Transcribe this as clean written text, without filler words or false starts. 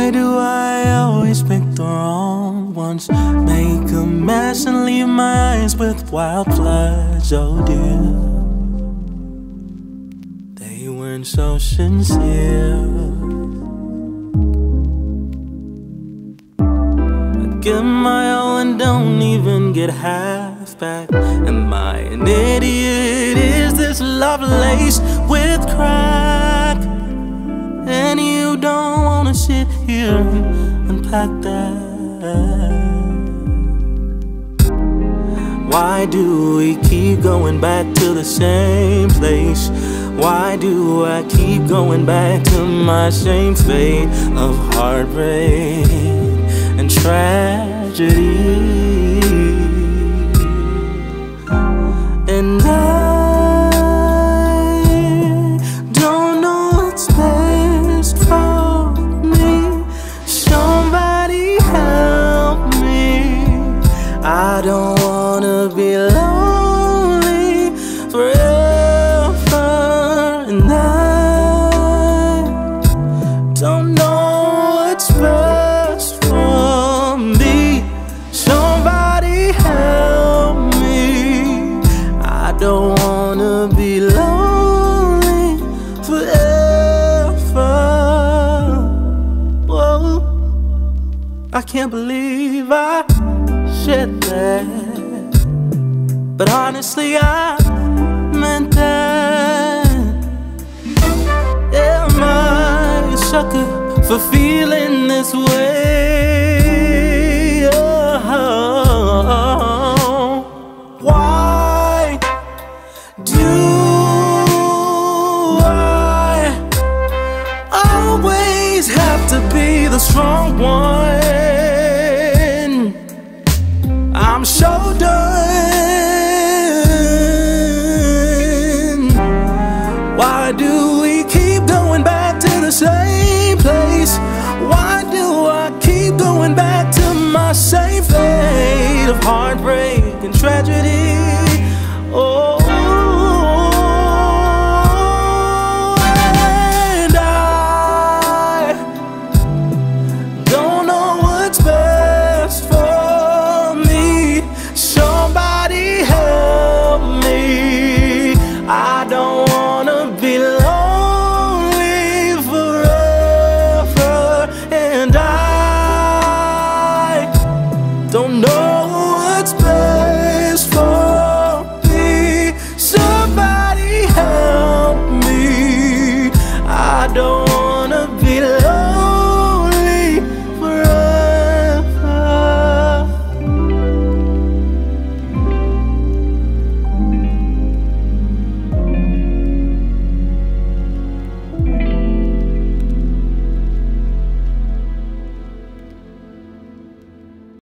Why do I always pick the wrong ones? Make a mess and leave my eyes with wild floods, oh dear. They weren't so sincere. I give my all and don't even get half back. Am I an idiot? Is this love laced with crack? And you don't wanna sit here and unpack that. Why do we keep going back to the same place? Why do I keep going back to my same fate of heartbreak and tragedy? And I don't know what's best for me. Somebody help me. I don't wanna be lonely forever. And I don't know what's best for me. Somebody help me. I don't wanna be lonely forever. Whoa. I can't believe I said that, but honestly I meant that. Am I a sucker for feeling this way? Oh, why do I always have to be the strong one? I'm so done. Why do we keep going back to the same place? Why do I keep going back to my same fate of heartbreak and tragedy? Oh, and I don't know what's best for me. Somebody help me. I don't wanna be lonely forever. And I don't know what's best for me. Somebody help me. I don't wanna be lonely